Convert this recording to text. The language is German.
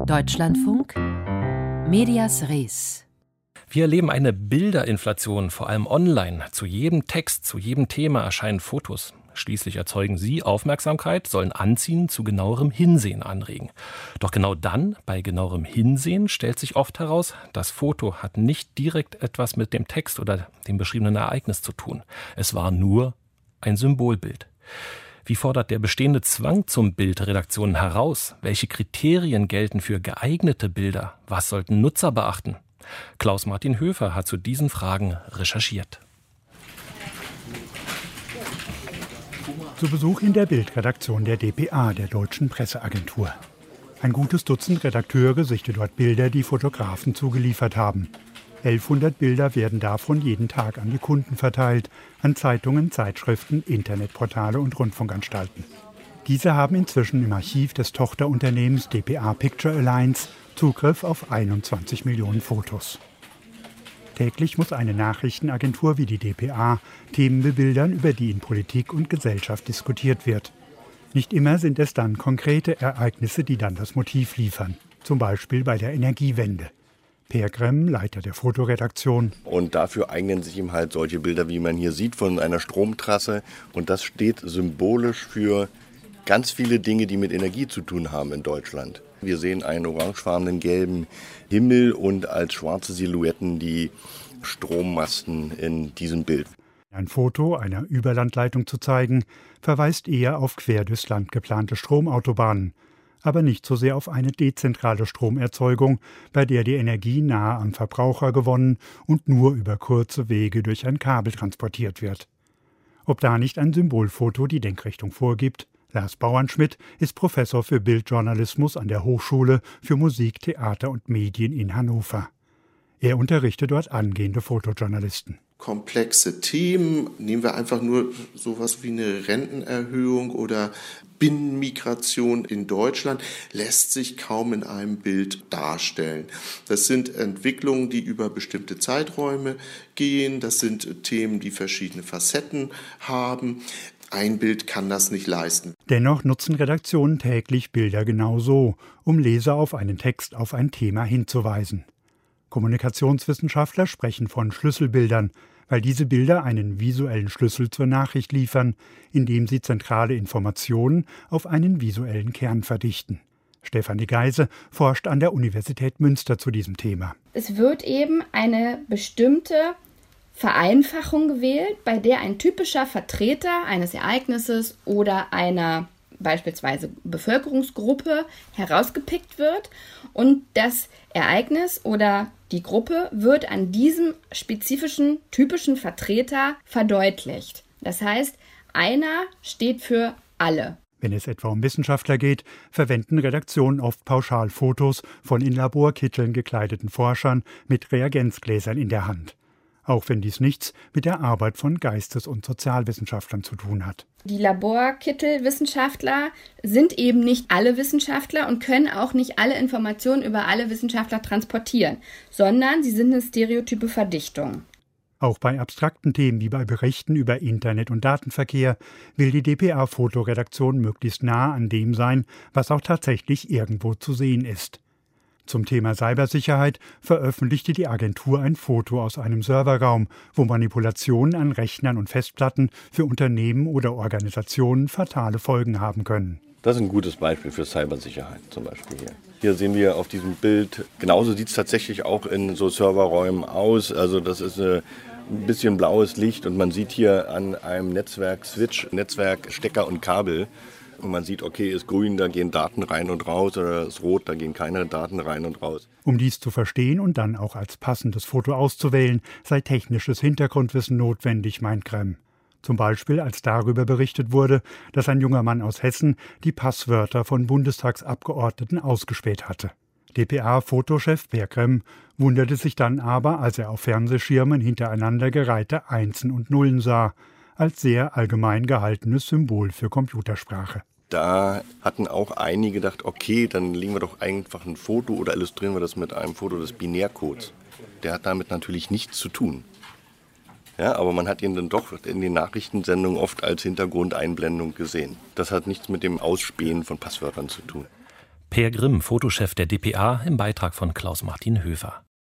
Deutschlandfunk Medias Res. Wir erleben eine Bilderinflation, vor allem online. Zu jedem Text, zu jedem Thema erscheinen Fotos. Schließlich erzeugen sie Aufmerksamkeit, sollen anziehen, zu genauerem Hinsehen anregen. Doch genau dann, bei genauerem Hinsehen, stellt sich oft heraus, das Foto hat nicht direkt etwas mit dem Text oder dem beschriebenen Ereignis zu tun. Es war nur ein Symbolbild. Wie fordert der bestehende Zwang zum Bildredaktionen heraus? Welche Kriterien gelten für geeignete Bilder? Was sollten Nutzer beachten? Klaus-Martin Höfer hat zu diesen Fragen recherchiert. Zu Besuch in der Bildredaktion der dpa, der Deutschen Presseagentur. Ein gutes Dutzend Redakteure sichten dort Bilder, die Fotografen zugeliefert haben. 1100 Bilder werden davon jeden Tag an die Kunden verteilt, an Zeitungen, Zeitschriften, Internetportale und Rundfunkanstalten. Diese haben inzwischen im Archiv des Tochterunternehmens dpa Picture Alliance Zugriff auf 21 Millionen Fotos. Täglich muss eine Nachrichtenagentur wie die dpa Themen bebildern, über die in Politik und Gesellschaft diskutiert wird. Nicht immer sind es dann konkrete Ereignisse, die dann das Motiv liefern, zum Beispiel bei der Energiewende. Per Gremm, Leiter der Fotoredaktion. Und dafür eignen sich ihm halt solche Bilder, wie man hier sieht, von einer Stromtrasse. Und das steht symbolisch für ganz viele Dinge, die mit Energie zu tun haben in Deutschland. Wir sehen einen orangefarbenen, gelben Himmel und als schwarze Silhouetten die Strommasten in diesem Bild. Ein Foto einer Überlandleitung zu zeigen, verweist eher auf quer durchs Land geplante Stromautobahnen, aber nicht so sehr auf eine dezentrale Stromerzeugung, bei der die Energie nahe am Verbraucher gewonnen und nur über kurze Wege durch ein Kabel transportiert wird. Ob da nicht ein Symbolfoto die Denkrichtung vorgibt? Lars Bauernschmidt ist Professor für Bildjournalismus an der Hochschule für Musik, Theater und Medien in Hannover. Er unterrichtet dort angehende Fotojournalisten. Komplexe Themen, nehmen wir einfach nur sowas wie eine Rentenerhöhung oder Binnenmigration in Deutschland, lässt sich kaum in einem Bild darstellen. Das sind Entwicklungen, die über bestimmte Zeiträume gehen, das sind Themen, die verschiedene Facetten haben. Ein Bild kann das nicht leisten. Dennoch nutzen Redaktionen täglich Bilder genau so, um Leser auf einen Text, auf ein Thema hinzuweisen. Kommunikationswissenschaftler sprechen von Schlüsselbildern, weil diese Bilder einen visuellen Schlüssel zur Nachricht liefern, indem sie zentrale Informationen auf einen visuellen Kern verdichten. Stefanie Geise forscht an der Universität Münster zu diesem Thema. Es wird eben eine bestimmte Vereinfachung gewählt, bei der ein typischer Vertreter eines Ereignisses oder einer beispielsweise Bevölkerungsgruppe herausgepickt wird und das Ereignis oder die Gruppe wird an diesem spezifischen, typischen Vertreter verdeutlicht. Das heißt, einer steht für alle. Wenn es etwa um Wissenschaftler geht, verwenden Redaktionen oft Pauschalfotos von in Laborkitteln gekleideten Forschern mit Reagenzgläsern in der Hand. Auch wenn dies nichts mit der Arbeit von Geistes- und Sozialwissenschaftlern zu tun hat. Die Laborkittelwissenschaftler sind eben nicht alle Wissenschaftler und können auch nicht alle Informationen über alle Wissenschaftler transportieren, sondern sie sind eine stereotype Verdichtung. Auch bei abstrakten Themen wie bei Berichten über Internet- und Datenverkehr will die dpa-Fotoredaktion möglichst nah an dem sein, was auch tatsächlich irgendwo zu sehen ist. Zum Thema Cybersicherheit veröffentlichte die Agentur ein Foto aus einem Serverraum, wo Manipulationen an Rechnern und Festplatten für Unternehmen oder Organisationen fatale Folgen haben können. Das ist ein gutes Beispiel für Cybersicherheit zum Beispiel hier. Hier sehen wir auf diesem Bild, genauso sieht es tatsächlich auch in so Serverräumen aus. Also das ist ein bisschen blaues Licht und man sieht hier an einem Netzwerk-Switch, Netzwerkstecker und Kabel. Und man sieht, okay, ist grün, da gehen Daten rein und raus, oder ist rot, da gehen keine Daten rein und raus. Um dies zu verstehen und dann auch als passendes Foto auszuwählen, sei technisches Hintergrundwissen notwendig, meint Gremm. Zum Beispiel, als darüber berichtet wurde, dass ein junger Mann aus Hessen die Passwörter von Bundestagsabgeordneten ausgespäht hatte. dpa-Fotochef Per Gremm wunderte sich dann aber, als er auf Fernsehschirmen hintereinander gereihte Einsen und Nullen sah, als sehr allgemein gehaltenes Symbol für Computersprache. Da hatten auch einige gedacht, okay, dann legen wir doch einfach ein Foto oder illustrieren wir das mit einem Foto des Binärcodes. Der hat damit natürlich nichts zu tun. Ja, aber man hat ihn dann doch in den Nachrichtensendungen oft als Hintergrundeinblendung gesehen. Das hat nichts mit dem Ausspähen von Passwörtern zu tun. Per Grimm, Fotochef der dpa, im Beitrag von Klaus-Martin Höfer.